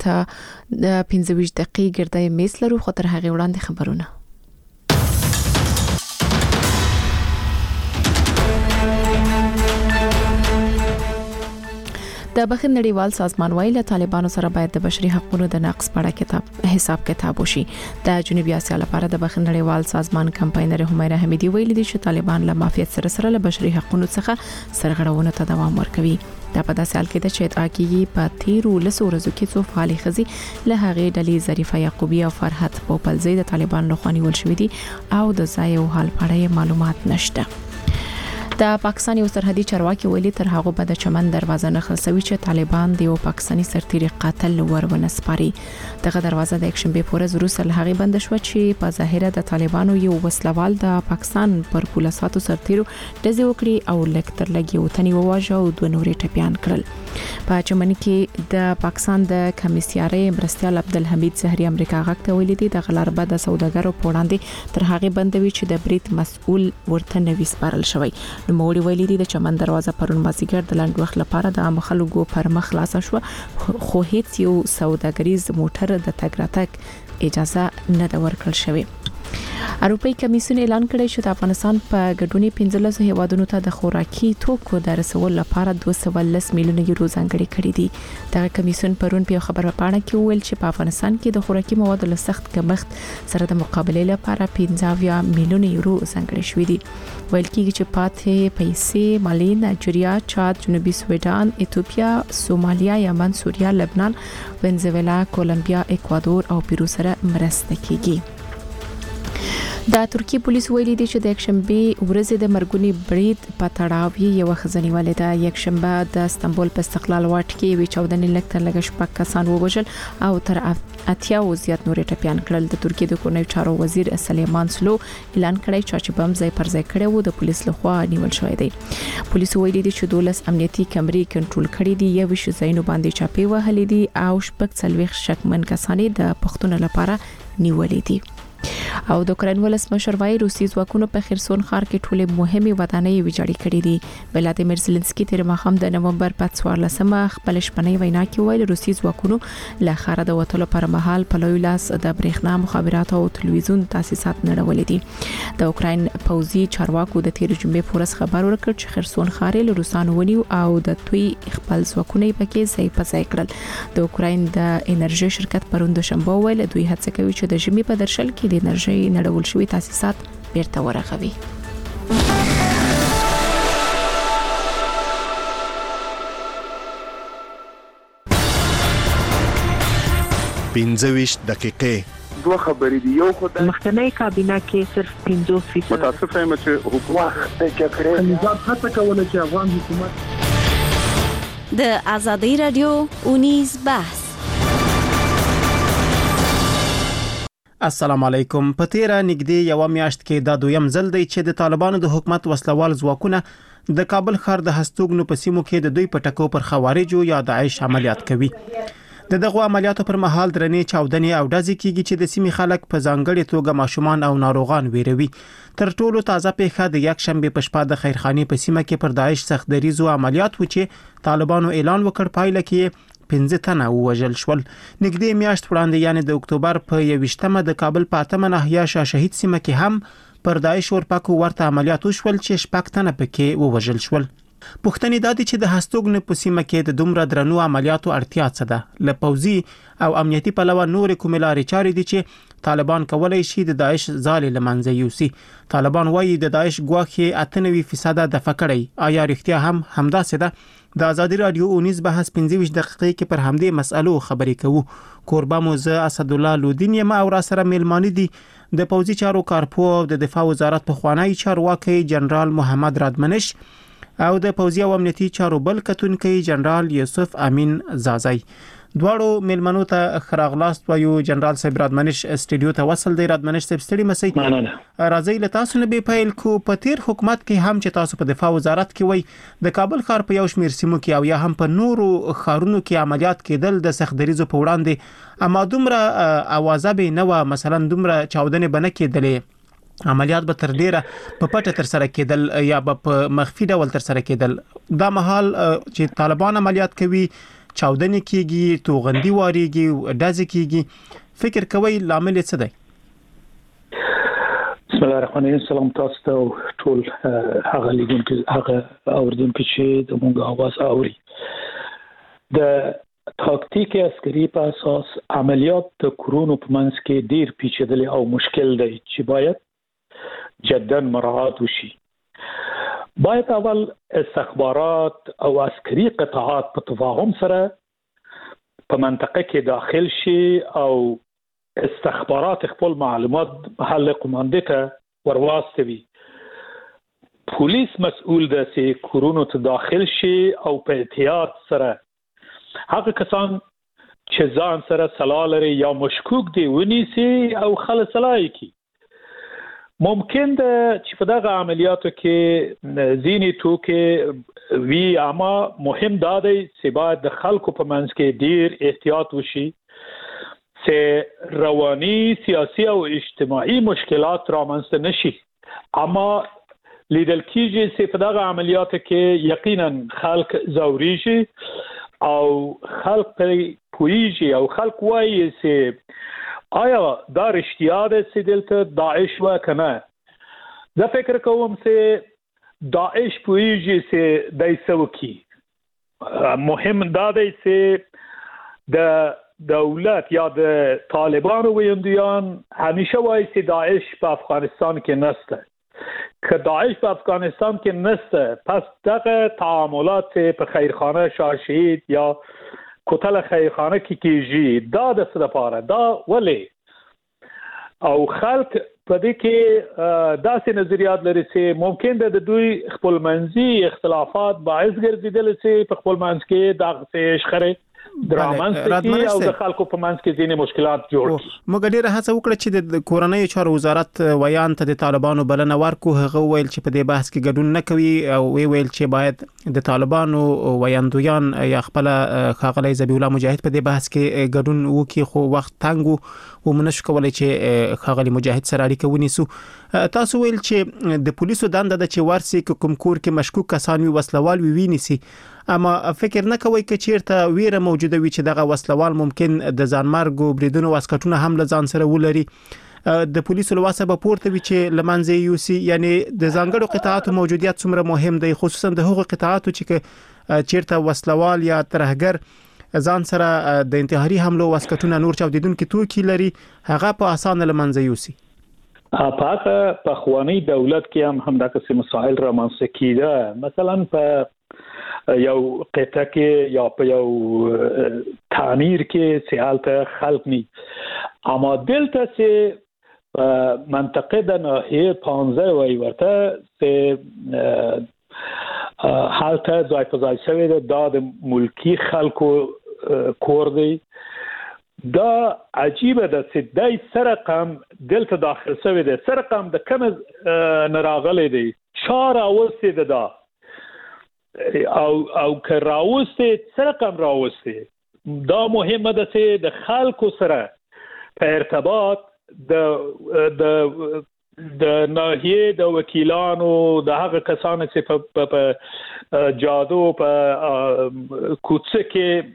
ته 15 دقیقې ګرځي میس لرو خو تر هغه وړاندې خبرونه. د بخښنې نړیوال سازمان وایي له طالبانو سره باید د بشري حقوقو د نقض په اړه حساب کتاب وشي. د جنوبي اسیا لپاره د بخښنې نړیوال سازمان کمپاینر همیرا حمیدي ویلي دی چې طالبان له مافیات سره له بشري حقوقو څخه سرغړونو ته دوام ورکوي. دا په داسې حال کې د چې ادعا کیږي په تیرو لسو ورځو کې څو فعالي خزي له هغې ډلې ظریفه یعقوبی او فرحت پوپلزی د طالبان لخوا نیول شوې دي او د ځای او حال په اړه معلومات نشته. د پاکستان یو سرحدي چارواکي ویلي تر هغه به د چمن دروازه نه خلاصوي چې طالبان د یو پاکستاني سرتیري قاتل ورونه سپاري. دغه دروازه د اکشنبه پورز وروسته له هغه بند شو چې په ظاهره د طالبانو یو وسلوال د پاکستان پر پولیساتو سرتیرو دزي وکړي او لکتر لګي وتنی وواژه او دوه نورې ټپيان کړل. په چمن کې د پاکستان د کمیسیارې مرستيال عبدالحمید زهري امریکا غاکته ویلي دي د غلاربه د سوداګرو په وړاندې تر هغه بندوي چې د بریټ مسؤل ورته نوي سپارل شوی. نوموړي ویلي دي د چمن دروازه پرون مازیګر د لاند وخت لپاره د عام خلکو پر مخ خلاص شو خو هیڅ یو سوداګریز موټر د تګ راتګ اجازه نه د ورکړل شوی. اروپאי کمیسیون اعلان کړی چې د افغانستان په ګډونی 15 هیوادونو ته د خوراکي توکو د رسول لپاره 210 میلیون یورو ځانګړي کړي دي. دا کمیسیون پرون په خبر پاڼه کې ویل چې په افغانستان کې د خوراکي موادو له سخت کمښت سره د مقابله لپاره 15 میلیون یورو ځانګړي شوې دي. ویل کېږي چې پاتې پیسې مالی، نایجیریا، چاد، جنوبي سوډان، ایتوپیا، سومالیا، یمن، سوریه، لبنان، وینزویلا، کولمبیا، اکوادور او پیرو سره مرسته کیږي. د ترکی پولیس ویلي دي چې د یکشنبه ورځ د مرګونی برید په تړاو یو خزنی ولې د یکشنبه د استنبول په استقلال واټ کې وی 14 لکتر لګ شپږ کسان ووژل او تر اتیا او زیات نور ټپيان کړل. د ترکی د کورنۍ چارو وزیر سلیمان سلو اعلان کړی چې بم ځای پر ځای کړي وو د پولیس لخوا نیول شوی دی. پولیس ویلي دي چې 12 امنیتي کمرې کنټرول کړي دي، یو شی زینو باندې چاپی وهلې دي او شپږ څلويخ شکمن کسانې د پښتون لپاره نیولې دي. او د اوکراین ولسمشر وايي روسي ځواکونو په خرسون ښار کې ټوله مهمه ودانۍ ویجاړې کړې دي. ولادیمیر زيلنسکي تیر ماښام د نومبر په 14مه خپل شپنۍ وینا کې ویل روسي ځواکونو له ښار د وټلو پر مهال په لوی لاس د برېښنا مخابرات او تلویزیون تاسیسات نړولې دي. د اوکراین پوځي چارواکو د تیر جمعې پورس خبر ورکړ چې خرسون ښار له روسانو ونیو او د توي خپل ځواکونه پکې ځای په ځای کړل. د اوکراین د انرژي شرکت پروند شنبه ویل دوی هڅه کوي چې د ژمي په درشل کې د انرژي نړول شوی تاسیسات بیرته ورغوي. پنځه دقیقې دوه خبرې دي. یو خدای مخکنی کابینه کې صرف 50% متاسف یم چې حکومت د جګړې نظام هڅه کوله چې افغان حکومت د ازادي رادیو اونیز بحث. السلام علیکم. په تیره نږدې یو میاشت کې دا دویم ځل دی چې د طالبانو د حکومت وسلوال ځواکونه د کابل ښار د هستوګنو په سیمو کې د دوی په ټکو پر خوارجو یا داعش عملیات کوي. د دغه عملیاتو پر مهال درنې چاودنې او ډزې کیږي چې د سیمې خلک په ځانګړي توګه ماشومان او ناروغان ویروي. تر ټولو تازه پیښه د یک شنبه په شپه د خیرخاني په سیمه کې پر داعش سخت دریزو عملیات و چې طالبانو اعلان وکړ پایله کې 15 تنه وژل شول. نږدې میاشت وړاندې یعنی د اکتوبر په 21مه د کابل په 8مه ناحیه شاه شهید سیمه کې هم پر داعش ورپاکو ورته عملیات وشول چې شپږ تنه پکې ووژل شول. پوښتنې دا دي چې د هستوګنو په سیمه کې د دومره درنو عملیاتو اړتیا څه ده؟ له پوځي او امنیتي پلوه نور کومې لارې چارې دي چې طالبان کولای شي د داعش ځالې لمنځه یوسي؟ طالبان وایي د داعش ګواښ 98% دفع کړی. آیا رښتیا هم همداسې ده؟ د ازادي رادیو اونیز بحث 15 دقیقې کې پر همدې مسألو خبرې کوو. کوربه موزه اسد الله لودین یم او را سره میلمانه دي د پوځي چارو کارپو او د دفاع وزارت په خوانی چارواکي جنرال محمد رادمنش او د پوځي او امنیتي چارو بل کتونکي جنرال یوسف امین زازای. دواړو میلمنو ته خراغلاست وایو. جنرال صاحب رادمنش استډیو ته وصل دی. رادمنش صاحب ستړي مسئ راځي له تاسو نه به پیل کو. په تیر حکومت کې هم چې تاسو په دفاع وزارت کې وای د کابل ښار په یو شمیر سیمو کې او یا هم په نورو ښارونو کې عملیات کېدل د سخت دریزو په وړاندې، اما دومره اوازه به نه و، مثلا دومره چاودنې بنه کېدلې، عملیات به تر ډیره په پټه تر سره کېدل یا په مخفي ډول تر سره کېدل. دا مهال چې طالبان عملیات کوي چاودنې کیږي، توغندي واریږي، ډز کیږي. فکر کوي لامل څه دی؟ بسم الله الرحمن الرحیم. سلام تاسو ته ټول هغه لیدونکو هغه اوریدونکو چې د موږ اواز اوري. د تاکتیک عسکري په اساس عملیات د کورونو په منځ کې ډیر پیچیدل او مشکل دی چې باید جداً مراعات وشي. باید اول استخبارات او عسکري قطاعات په تفاهم سره په منطقه کې داخل شي او استخبارات خپل معلومات محل قومنده ته ورواستوي. پولیس مسؤل ده چې کورونو ته داخل شي او په احتیاط سره هغه کسان چې ځان سره سلاح لري یا مشکوک دي ونیسي او خلاص لایقي. ممکن ده چې په دغه عملیاتو کې ځینې توکي وی، اما مهم دا دی چې باید د خلکو په منځ کې ډیر احتیاط وشي چې رواني، سیاسي او اجتماعي مشکلات رامنځته نشي. اما لیدل کېږي چې په دغه عملیاتو کې یقینا خلک ځوريږي او خلق پویږي او خلق وایي چې آیا دا رښتیا ده چې دلته داعش و کنه. زه فکر کوم چې داعش پویږي چې دای سوکی. مهم دا دی چې د دولت یا د طالبانو ویندیان همیشه وایي چې داعش په افغانستان کې نشته. که داعش په افغانستان کې نشته، پس دغه تعاملات په خیرخانه شاشید یا کوتل خیرخانه کې کیږي. دا د څه لپاره؟ دا ولې؟ او خلک په دې کې داسې نظریات لري چې ممکن د دوی خپلمنځي اختلافات باعث ګرځیدل چې په خپلمنځ کې دغه شخړې درامن سکی او د خلکو په منځ کې ځینې مشکلات جوړ کړي. موږ ډیره هڅه وکړه چې د کورنۍ چارو وزارت ویان ته د طالبانو بلنه ورکو. هغه ویل چې په دې بحث کې ګډون نه کوي او ویل چې باید د طالبانو ویاندویان یا خپل ښاغلی ذبیح الله مجاهد په دې بحث کې ګډون وکړي، خو وخت تنګ و منش کولای چې ښاغلی مجاهد سره اړیکه ونیسو. تاسو ویل چې د پولیسو دنده ده چې ورسي کوم کور کې مشکوک کسان وي وسلوال وي ونیسي، اما فکر نه کوي چې چیرته ویره موجوده وي چې دغه وسلوال ممکن د ځانمرګ بریدونو واسکټونه هم له ځان سره ولري. د پولیسو لواسه به پورته وي چې لمنځه یوسي. یعنی د ځانګړو قطاعاتو موجودیت څومره مهم دی، خصوصا د هغو قطاعاتو چې چیرته وسلوال یا ترهګر ځان سره د انتحاري حملو واسکټونه نور چاودیدونکي توکي لري، هغه په اسانه لمنځه یوسي. په خوانی دولت کې هم دغه مسائل رامنځته کیده. مثلا په یو قطعه کې یا په یو تعمیر کې سیالته خلق نی، اما دلته چې منطقه د ناحیه 15 وی ورته چې حالته ځای په ځای شوی د ملکی خلکو کور دی. دا عجیبه ده چې دای سرقم دلته داخل شوی دی. سرقم د کوم نراغله دی 4 اوسه ده او که راوسته سرقم راوسته. دا مهمه ده چې د خلکو سره په ارتباط د ناحیه د وکیلانو د هغه کسانو چې په جادو په کوڅه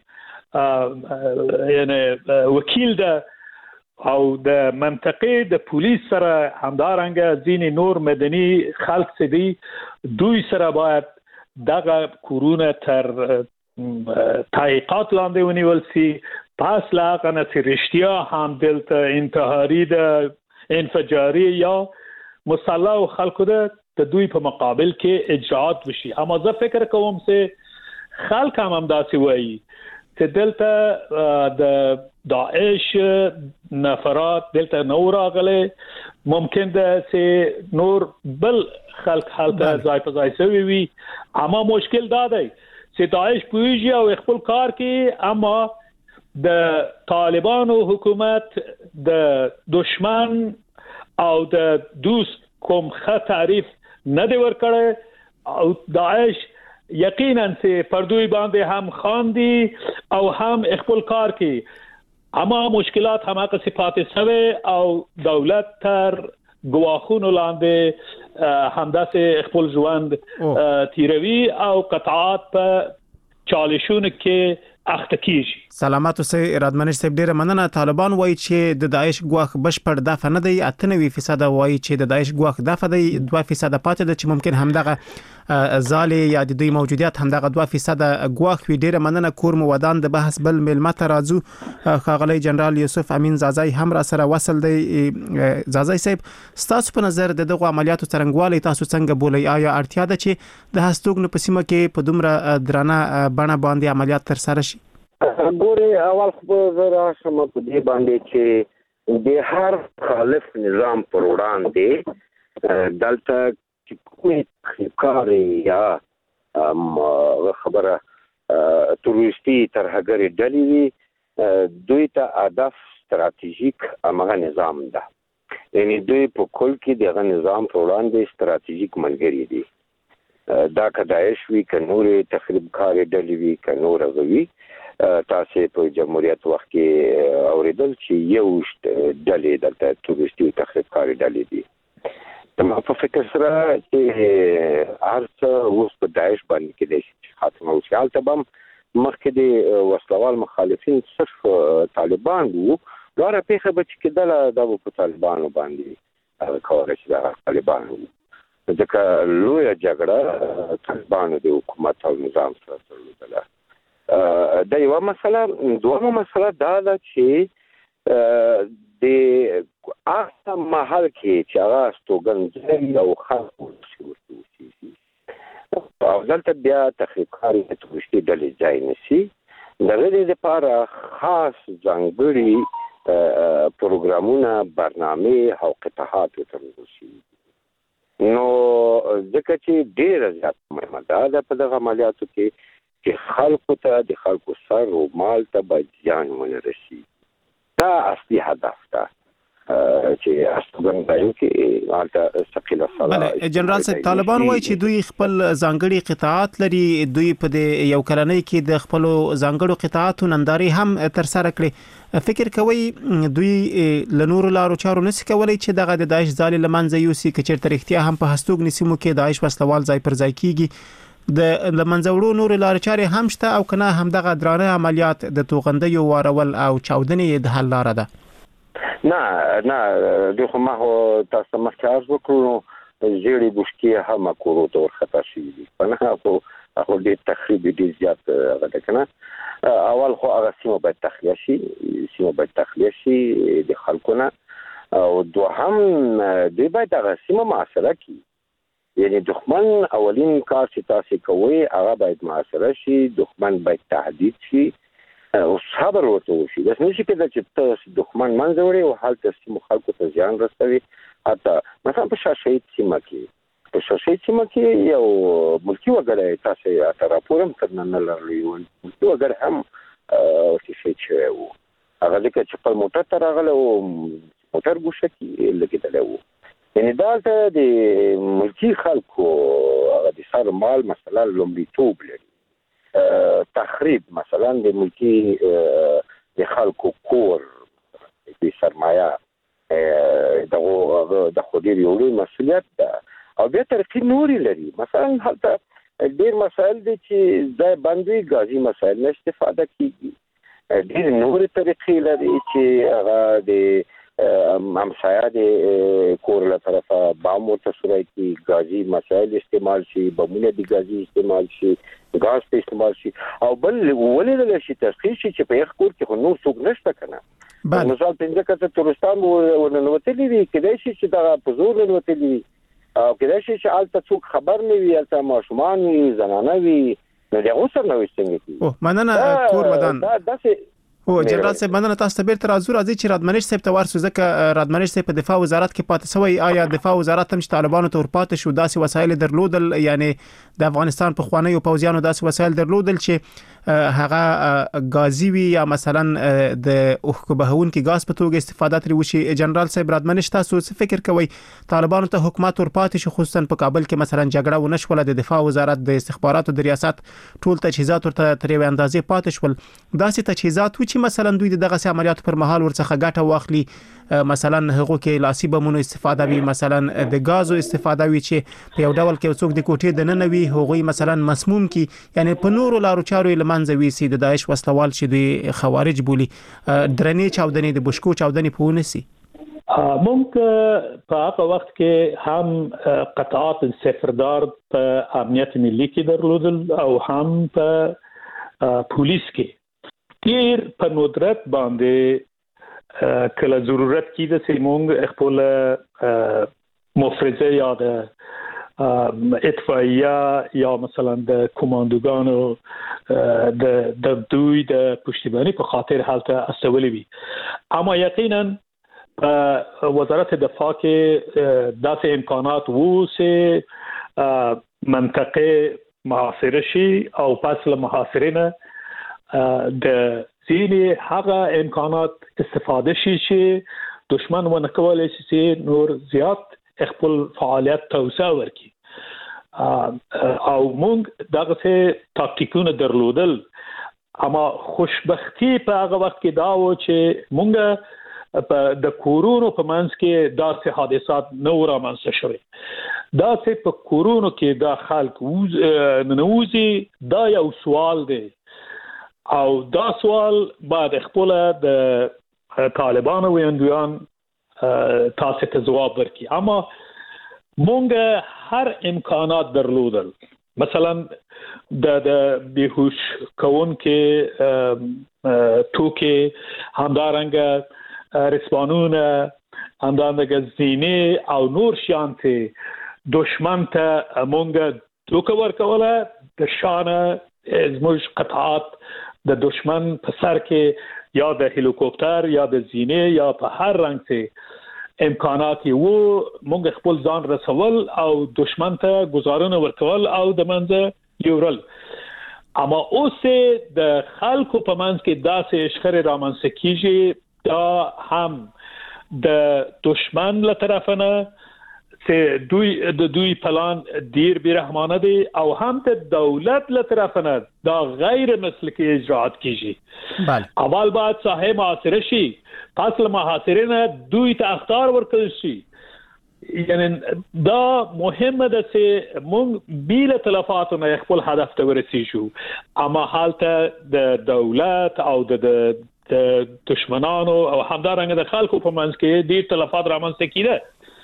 کې یعنی وکیل ده او د منطقه د پولیس سره همدارنګه ځینې نور مدني خلک چې دي دوی سره باید دغه کورونه تر تحقیقات لاندې ونیول سي. پس لاغه نه چې رښتیا هم دلته انتحاري ده انفجاري یا مسلح خلکو ده د دوی په مقابل کې اجراءات وشي. اما زه فکر کوم چې خلک هم داسې وایي چې دلته د داعش نفرات دلته نور راغلي، ممکن ده چې نور بل خلک حالته ځای په ځای شوی وي. اما مشکل دا دی چې داعش پویږي او خپل کار کوي، اما د طالبانو حکومت د دشمن او د دوست کوم ښه تعریف نه دی ورکړی او داعش یقینا چې پردوی باندې هم خاندي او هم خپل کار کوي. اما مشکلات هم هغه صفات سوي او دولت تر گواخونو لاندې همداسې خپل ژوند تیروي او قطعات په چالشونو کې اخته کیږي. سلامات اوسئ رادمنش صاحب، ډیره مننه. طالبان وایي چې د داعش ګواښ بشپړ دفع نه دی، 98% وایي چې د داعش ګواښ دفع دی، 2% پاتې ده چې ممکن همدغه ځالې یا د دوی موجودیت همدغه 2% ګواښ وي. ډیره مننه. کور مو ودان د بحث بل ملمه ته راځو. ښاغلی جنرال یوسف امین زازای هم را سره وصل دی. زازای صاحب، ستاسو په نظر د دغه عملیاتو څرنګوالی تاسو څنګه بولئ؟ آیا اړتیا ده چې د هستوګنو په سیمه کې په دومره درانه بڼه باندې عملیات ترسره شي؟ ګوره، اول خو زه راشم په دې باندې چې د هر خالف نظام پر وړاندې دلته چې کومې کاري یا خبره تروریستي ترهګرې ډلې وي، دوی ته هدف ستراتیژیک هغه نظام ده. یعنی دوی په کل کې دغه نظام پر وړاندې ستراتیژیک ملګري دي. دا که داعش وي، که نورې تخریبکارې ډلې وي، که نور هغه وي. تاسو په جمهوریت وخت کې اوریدل چې یو ډلې دلته تروریستي تخریبکارې ډلې دي. ما په فکر سره چې هر څه اوس په داعش باندې کې د خاتمه وشي. هلته به هم مخکې د وسلوال مخالفین صرف طالبان وو، لاره پیښه به چې کېدله دا به په طالبانو باندې کوله چې دا طالبان وو. ځکه لویه جګړه طالبانو د حکومت او نظام سره درلودله. دا یوه مسله. دویمه مسله دا ده چې د هغه محل کې چې هغه استوګنځای او خلکو اوسېږي او دلته بیا تخریبکارې تروریستي ډلې ځای نیسي، د هغې دپاره خاص ځانګړي پروګرامونه، برنامې او قطعات ورته شي. نو ځکه چې ډېره زیاته مهمه ده په دغه عملیاتو کې چې خلکو ته د خلکو سر او مال ته باید زیان ونه رسي. دا اصلي هدف ده چې استوګنځایو کې هلته ثقیله سلا. جنرال صاحب، طالبان وایي چې دوی خپل ځانګړي قطعات لري. دوی په دې یو کلنۍ کې د خپلو ځانګړو قطعاتو نندارې هم ترسره کړې. فکر کوي دوی له نورو لارو چارو نشي کولی چې دغه د داعش ځالې له منځه یوسي؟ که چېرته رښتیا هم په هستوګنې سیمو کې داعش وسلوال ځای پر ځای کیږي، د منځه وړو نورې لارې چارې هم شته او که نه همدغه درانه عملیات د توغندیو وارول او چاودنې د حل لاره ده؟ نه، دوی خو ما تاسو مخکې عرض وکړو، زیړې بوشکې هم کورو ته ورخطا شوي دي. په نه خو ډېر تخریب ډېر زیات هغه ده که نه. اول خو هغه سیمه باید تخلیه شي د خلکو نه، او دوهم دوی باید هغه سیمه محاصره کړي. یعنی دښمن اولین کار چې تاسو کوئ هغه باید محاصره شي، دښمن باید تهدید شي او صبر ورته وشي. داسې نشي کېدای چې ته دښمن منځه وړې او هلته سیمو خلکو ته زیان رسوي. حتی مثلا په شاشهید سیمه کې یو ملکي وګړی، تاسو یې راپور هم تر نن نه لرلی، ملکي وګړی هم شهید شوی و. هغه ځکه چې خپل موټر ته راغلی و، موټر ګوښه کې لګېدلی و. یعنی دلته د ملکي خلکو هغه د سر مال مثلا لومړیتوب لري. تخریب مثلا د ملکي د خلکو کور د سرمایه د خو ډېر یو لوی مسؤلیت ده. او بیا طریقې نورې لري. مثلا هلته ډېر مسایل دي چې ځای بند وي، ګازي مسایل نه استفاده کېږي. ډېر نورې طریقې لري چې هغه د همسایه د کور له طرفه بام ورته سوری کړي، ګازي مسایل استعمال شي، بمونه د ګازي استعمال شي، ګاز ته استعمال شي. او بل ولیدلی شي تشخیص شي چې په یخ کور کې خو نور څوک نشته که نه. مثال 15 کسه تورستان ورننوتلي وي، کېدای شي چې دغه په زور ننوتلي وي، او کېدای شي چې هلته څوک خبر نه وي، هلته ماشومان وي، زنانه وي، نو د هغو سره نوښت څنګه کېږي؟ مننه کور ودان. داسې جنرال صاحب، مننه. تاسو ته بیرته راځي چې رادمنش صاحب ته ورسو، ځکه رادمنش صاحب په دفاع وزارت کې پاتې شوی. آیا دفاع وزارت هم چې طالبانو ته ورپاتې شو داسې وسایل درلودل؟ یعنی د افغانستان په خوانیو پوځیانو داسې وسایل درلودل چې هغه غازی وي یا مثلا د اوښکو بهونکي غاز په توګه استفاده ترې وشي؟ جنرال صاحب، رادمنش تاسو څه فکر کوئ؟ طالبانو ته حکومت ورپاتې شو، خصوصا په کابل کې مثلا جګړه ونه شوله، د دفاع وزارت د استخباراتو د ریاست ټول تجهیزات ورته تر یوې اندازې پاتې شول. داسې تجهیزات و چې شي مثلا دوی دغه عملیات پر مهال ورڅخه ګټه واخلي، مثلا هغه کې لاسي بمونو استفاده وي، مثلا د غازو استفاده وي چې په یو ډول کې څوک د کوټې د ننوي هغوی مثلا مسموم کی، یعنی په نورو لارو چارو لمنځه وي سي د داعش وسلوال چې دوی خوارج بولی درنې چاودنې د بشکو چاودنې په ونسي. مونږ په هغه وخت کې هم قطعات صفردار په امنیت ملي کې درلودل او هم په پولیس کې تیر په ندرت باندې کله ضرورت کیده چې مونږ خپل مفرزه یا د اطفائیه یا مثلا د کماندوګانو د دوی د پشتیبانی په خاطر حالت استولی وي. اما یقینا وزارت دفاع کې داسې امکانات وو چې منطقه محاصره شي او پس له محاصره نه د ځینې هغه امکانات استفاده شي چې دشمن ونه کولای شي چې نور زیات خپل فعالیت توسعه ورکړي او موږ دغه څه تاکتیکونه درلودل. اما خوشبختی په هغه وخت کې دا و چې موږ د کورونو په منځ کې داسې حادثات نه رامنځته شوي. داسې په کورونو کې دا خلک ننوځي، دا یو سوال دی او دا سوال باید خپل د طالبانو ویاندویان تاسو ته جواب ورکړي. اما مونږ هر امکانات درلودل، مثلا د بیهوش کون کې توکي همدارنګه رسپانونه همدارنګه زینې او نور شیان ته دشمن ته مونږ توکه ورکوله د شانه زموږ قطعات د دشمن په سر کې یا د هلیکوپټر یا د زینې یا په هر رنګ ته امکانات وو، مونږ خپل ځان رسول او دشمن ته گزارونه ورکول او د منځه یورل. اما اوس د خلکو په منځ کې داسې اشخره رامنځته کیږي، دا هم د دشمن له طرف نه چې دوی پلان ډیر بیرحمانه دي او هم د دولت له طرف نه دا غیر مسلکی اجراءات کیږي. اول باید ساحه محاصره شي، پس له محاصره نه دوی ته اخطار ورکړل شي. یعنی دا مهمه ده چې موږ بیل تلفاتو نه خپل هدف ته ورسیږو. اما حالت د دولت او د دشمنانو او همدارنګه د خلکو په منځ کې ډیر تلفات رامنځته کیده.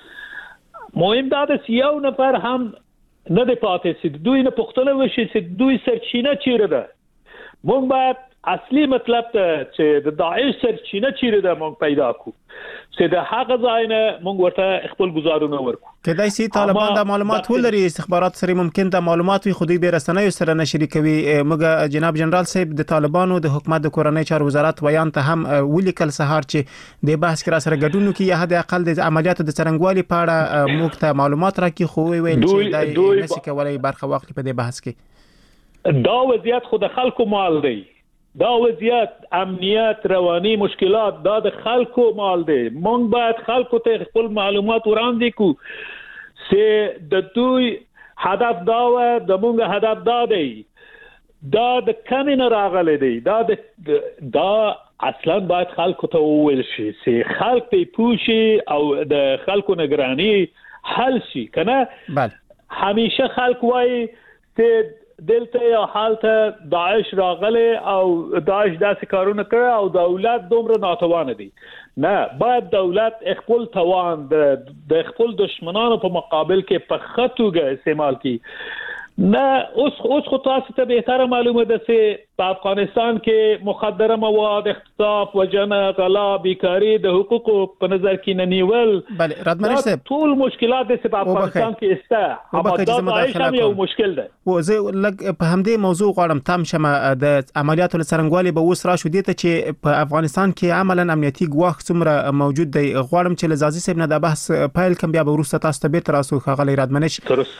مهم دا ده چې یو نفر هم نه دی پاتې چې دوی نه پوښتنه وشي چې دوی سرچینه چیرې ده. موږ باید اصلي مطلب ته چې د داعش سرچینه چیرې ده موږ پیدا کړو چې د هغه ځای نه موږ ورته خپل گزارونه ورکړو. کله چې طالبان د معلومات ولري، استخبارات سره ممکن د معلومات وي خو دوی به رسنیو سره نه شریکوي. موږ جناب جنرال صاحب د طالبانو د حکومت د کورنۍ چارو وزارت ویان ته هم ولیکل سهار چې د بحث کې را سره ګډون کوي، یا حد اقل د عملیاتو د څرنګوالي په اړه موږ ته معلومات راکړي، خو ویل چې دا نشي کولای برخه واخلي په دې بحث کې. دا وضعیت خود خلکو مال دی، دا وضعیت امنیت رواني مشکلات دا د خلکو مال دی. مونږ باید خلکو ته خپل معلومات وړاندې کو چې د دوی هدف دا و، د مونږ هدف دا دی، دا د کمین راغلی دی، دا اصلا باید خلکو ته وویل شي چې خلک ته پوښي او د خلکو نگرانی حل شي. کنه همیشه خلک وایي چې دلته یا حالت داعش راغله او داعش داسې کارونه کړه او دولت دومره ناتوان دي. نه، باید دولت خپل توان د خپل دشمنانو په مقابل کې په خطوګه استعمال کړي. نه اوس خو تاسو ته بهتره معلومه ده چې په افغانستان کې مخدره مواد، اختطاف، وژنه، غلا، بیکاری، د حقوقو په نظر کې نه نیول، بله رادمنش صاحب ټول مشکلات چې په افغانستان کې استه، اما دا داعش هم یو مشکل ده. و زه لږ په همدې موضوع غواړم تم شمه د عملیاتو څرنګوالي به اوس راشو دي ته چې په افغانستان کې عملاً امنیتي ګواښ څومره موجود دی. غواړم چې لزازي صاحب نه د بحث فایل کم بیا به وروسته تاسو ته به تراسو خغلی رادمنش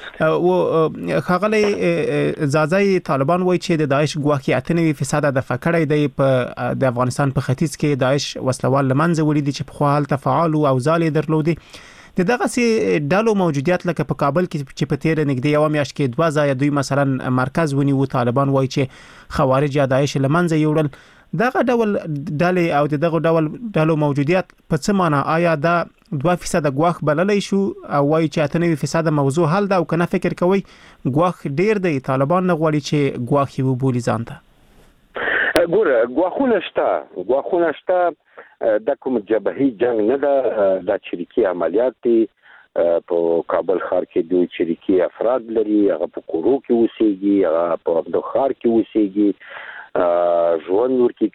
و خغلی زازای طالبان وایي چې د داعش ګواکې 98% د فکړې دی په د افغانستان په ختیځ کې داعش وسلوال لمنځه وړي دي چې په خپل تفاعل او ځالې درلودي. د دغه سي ډالو موجودیت لکه په کابل کې چې په تیر نږدې یو میاشت کې 2 ځای دوی مثلا مرکز ونیو، طالبان وایي چې خوارج یا داعش لمنځه یوړل. دغه ډول ډلې او دغه ډول ډلو موجودیت په څه معنی آیا دا 2% غواخ بللای شو او وایي چې 98% موضوع حل ده او کنه فکر کوي غواخ ډیر دی طالبان نه غواړي چې غواخ یو بولی ځانته ګوره غواخونه شته د کوم جبهي جنگ نه ده د چریکي عملیات دي په کابل ښار کې دوی چریکي افراد لري هغه په کورو کې اوسېږي هغه په ابدوخار کې اوسېږي ژوند ورکی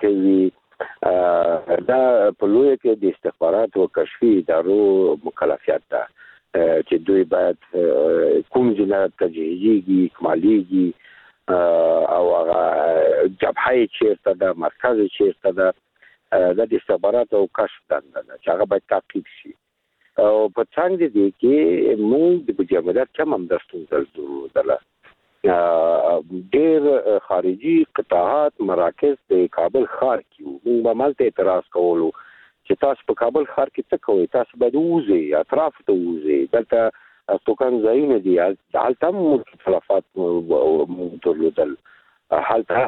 کوي دا په لوی کې د استخبارات او کشفي ادارو مکلفیت ده چې دوی باید کوم ځای تجهیزي اکماليږي او هغه جبهه چیرته ده مرکز چیرته ده د استخبارات او کشف دنده ده چې هغه باید تعقیب شي او په څنګه دي کې موږ د مجاهدت کم هم درستو دله ډېر خارجي قطاعات مراکز د کابل ښار کې موږ به مالته اعتراض کولو چې تاسو په کابل ښار کې څه کوئ تاسو باید وځئ اطراف ته وځئ دلته توکان ځایونه دي هلته هم مختلفات درلودل هلته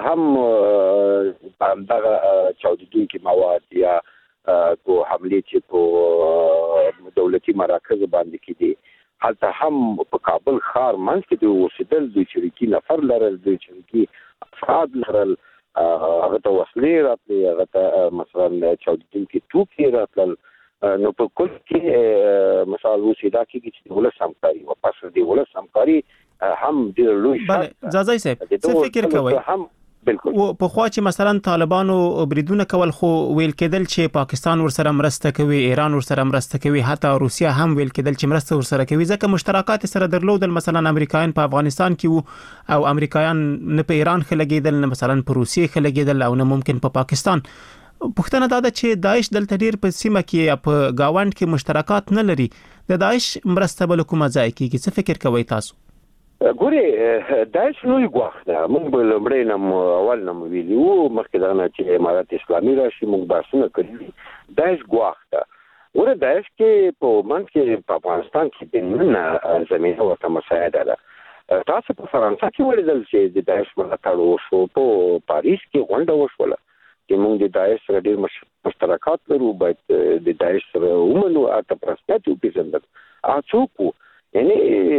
هم دغه چاودیدونکي مواد یا کو حمله چې په دولتي مراکز باندې کې دي حتی هم په کابل ښار منځ کې د اوسېدل د چریکي نفر لرل د چریکي افراد لرل هغه ته وسلې راتلې هغه ته مثلا چاودیدونکي توکي راتلل نو په کل کې مثلا اوسېدا کې چې د ولس همکاري او پس د ولس همکاري هم ډېر لوی بله ځاځي صاحب څه فکر کوئ بالکل او په خوا چې مثلا طالبانو بریدونه کول خو ویل کېدل چې پاکستان ورسره مرسته کوي ایران ورسره مرسته کوي حتی روسیا هم ویل کېدل چې مرسته ورسره کوي ځکه مشترکات سره درلودل مثلا امریکایان په افغانستان کې او امریکایان نه په ایران خلګیدل نه مثلا په روسیې خلګیدل او نه ممکن په پاکستان پښتنه دا چې داعش دلته ډیر په سیمه کې په گاوند کې مشترکات نه لري د داعش مرسته بل کومه ځای کې څه فکر کوي تاسو ګوري داعش لوی ګواښ ده موږ به لمړی نم اول نم ویلو مخکې دا نه چې امارات اسلامي راشي موږ باسونه کړی داعش ګواښ ده ګوره داعش کې په منځ کې په افغانستان کې د نه زمينه ورته مساعده ده تاسو په فرانسه کې ولیدل چې د داعش ملاتړ وشو په پاریس کې غونډه وشوله چې موږ د داعش سره ډېر مشترکات لرو باید د داعش سره ومنو اته پرسپیکټیو پیژندل اڅوکو یعنی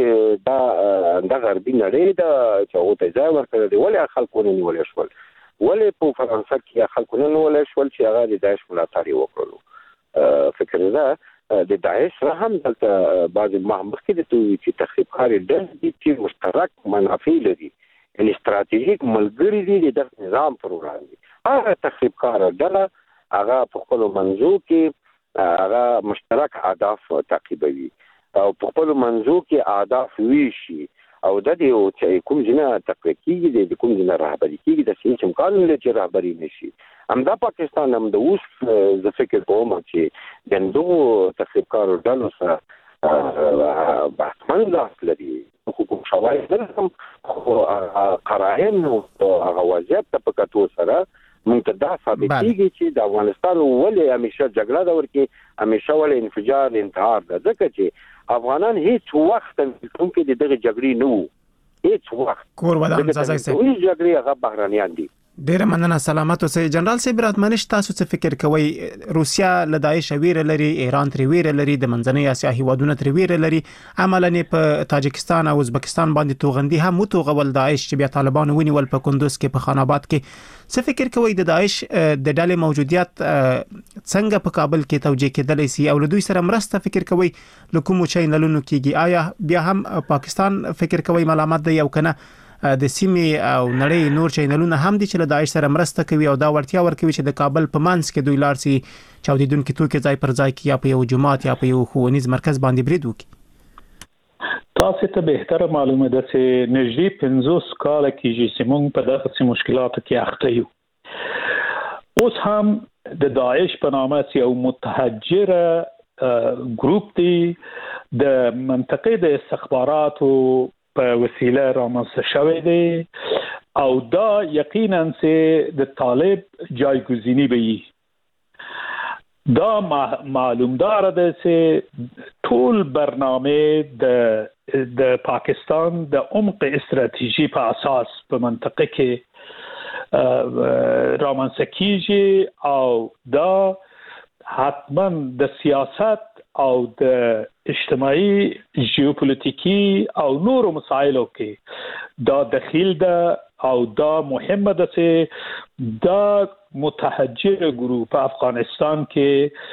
دا غربي نړۍ دا چې هغه ته ځای ورکړل دی ولې خلکو نه نیول شول ولې په فرانسه کې خلکو نه نیول شول چې هغه د داعش ملاتړ وکړو فکر ده د داعش سره هم دلته بعض مخکې د توي چې تخریبکاري د چې مشترک منافع لري یعنی استراتیژیک ملګری دي د نظام پر وړاندې هغه تخریبکار ډله هغه په خپل منځو کې هغه مشترک اهداف تعقیبوي او په خپل منځو کې اهداف ویشي او د دې او چې کوم جنا تقریبي د کوم جنا رهبری کیږي د سیمه امکان لري چې رهبری نشي همدا پاکستان هم د اوس د فکر په مو چې د دوه تخریبکارو ډلو سره بحث لري حکومت شواهد هم قرائن او هغه وضعیت په کتو سره منتدا ثابتېږي چې د افغانستان ولې همیشه جګړه دور کې همیشه ولې انفجار انتحار ده ځکه چې افغانان هیڅ وخت کوم کې دغه جګړې نه وو هیڅ وخت کور ودان ځای سي وی جګړې هغه بهرانيان دي ډیر مننه سلامت اوسئ جنرال صاحب راتمنش تاسو څه فکر کوئ روسیا له داعش ویره لري ایران تر ویره لري د منځنۍ اسیا هیوادونو تر ویره لري عملاً په تاجکستان او ازبکستان باندې توغندي هم توغول داعش چې بیا طالبان ونیول په کندوز کې په خان آباد کې څه فکر کوئ د داعش د ډلې موجودیت څنګه په کابل کې توجیه کېدلی سي او له دوی سره مرسته فکر کوئ لکوم چینلونو کېږي آیا بیا هم پاکستان فکر کوئ ملامت دی او کنه د سیمې او نړۍ نور چینلونه هم دي چې له داعش سره مرسته کوي او دا ورتیا ورکوي چې د کابل په منځ کې دوی لارسي چاودیدونکو توکي ځای پر ځای کې یا په یو جماعت یا په یو ښوونیز مرکز باندې برید وکړي تاسو ته بهتره معلومه ده چې نږدې 50 کال کېږي چې موږ په دغه مشکلاتو کې اخته یو اوس هم د داعش په نامه یو متحجره ګروپ دی د منطقې د استخباراتو په وسیله رامنځته شوی دی او دا یقینا چې د طالب جایگزینی به وي دا معلومدار ده چې ټول برنامه د پاکستان د عمق استراتیژي په اساس په منطقه کې رامنځته کیږي او دا حتما د سیاست او د اجتماعي ژئوپولیټیکي او نورو مسایلو کې دا دخیل ده او دا مهمه ده چې دا متحجر ګروپ په افغانستان کې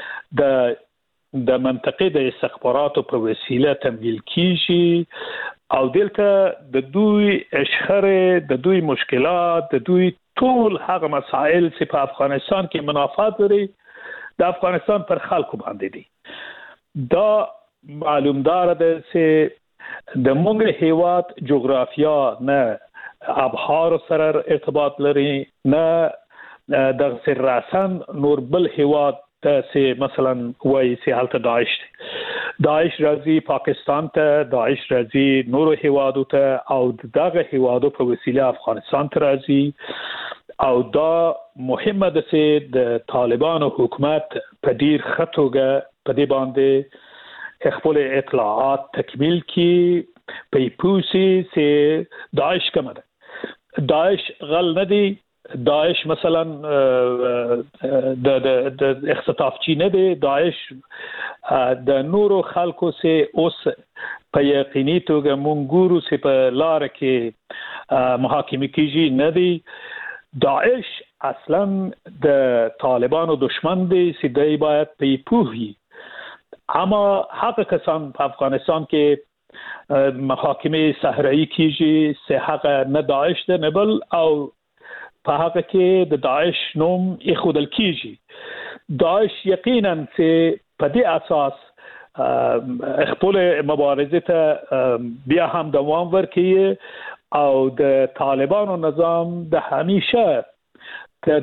د منطقې د استخباراتو په وسیله تمویل کیږي او دلته د دوی اشخره د دوی مشکلات د دوی ټول هغه مسائل چې په افغانستان کې منافات لري د افغانستان پر خلکو باندې دي دا معلوم دار ده چې د موږ هیواد جغرافیا نه ابحار سره ارتباط لري نه د سراسن نور بل هیواد ته مثلا وایي چې حالت داعش راځي پاکستان ته داعش راځي نورو هیوادو ته او دغه هیوادو په وسیله افغانستان ته راځي او دا مهمه ده چې د طالبانو حکومت په ډیر خطوګه په دې باندې خپل اطلاعات تکمیل کی پیپوسی چې داعش کوم ده داعش غل نه دی داعش مثلا د اختطافچی نه دی داعش د نورو خلکو سه اوس په یقیني توګه مونږ ګورو چې په لار کې محاکمه کیږي نه دی داعش اصلا د طالبانو دشمن دی چې دای باید پیپوهی اما حق کسان په افغانستان کې محاکمه صحرایی کیږي چې حق نه داعش ده نه بل او په هغه کې د داعش نوم اخودل کیږي داعش یقینا چې په دې اساس خپل مبارزه ته بیا هم دوام ورکړي او د طالبانو نظام د همیشه د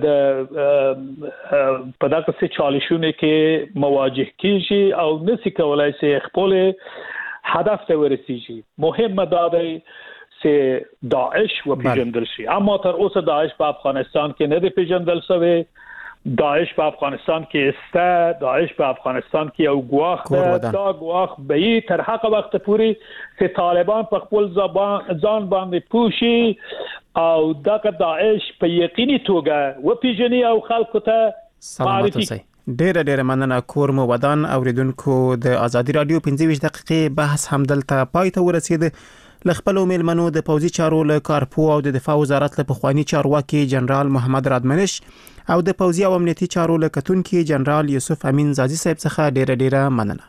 په دغه څه چالشونه کې مواجه کیږي او نسی کولای شي خپل هدف ته ورسیږي مهمه دا ده چې داعش و پیژندل شي اما تر اوسه داعش په افغانستان کې نه دی پیژندل شوی داعش په افغانستان کې استه داعش په افغانستان کې یو ګواښ ده دا ګواښ به تر هغه وخت پورې چې طالبان په خپل ځان باندې پوښي او دا داعش په یقیني توګه و پیژني او خلکو ته معرفي ډېر مننه کورم ودان اوریدونکو د ازادي رادیو 25 دقیقې بحث هم دلته پای ته ورسید لخپل میلمنو د پوزي چارو له کارپو او د دفاع وزارت له پخوانی چارواکي جنرال محمد رادمنش او د پوزي او امنیتي چارو له کتونکي جنرال یوسف امین زازي صاحب څخه ډېر مننه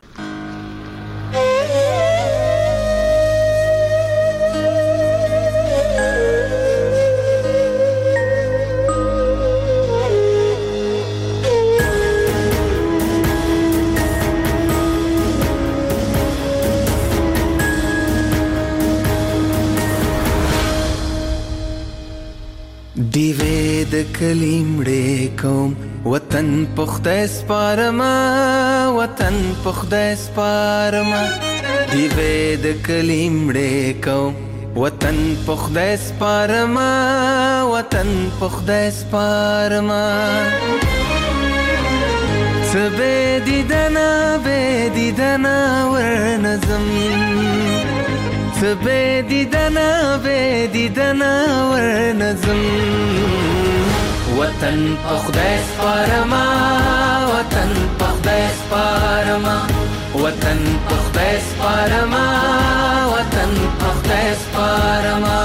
دیوې د کلیمړې کوم وطن پخته سپارما وطن پخته سپارما دیوې د کلیمړې کوم وطن پخته سپارما وطن پخته سپارما سبه دیدنا ورنظم سبه دیدنا ورنظم وطن پخته سپارما وطن پخته سپارما وطن پخته سپارما وطن پخته سپارما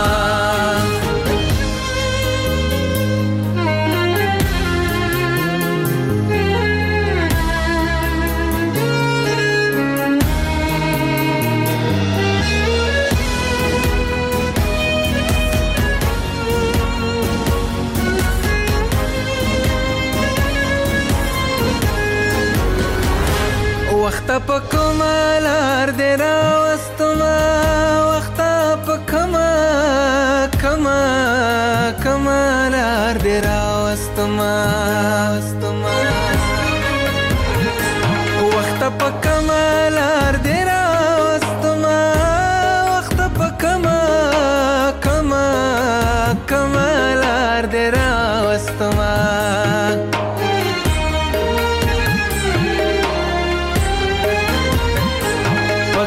وخت په کمالار دې راوستما وخت په کمالار دې راوستما وخت په کمالار دې راوستما وخت په کمالار دې راوستما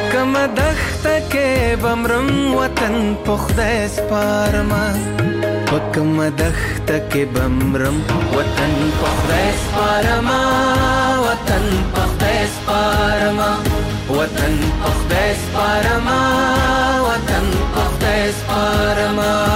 دخته کې بمرم وطن پخته سپارما پکم دخت کې بمرم وطن په خدای سپارما وطن په خدای سپارما وطن په خدای سپارما وطن په خدای سپارما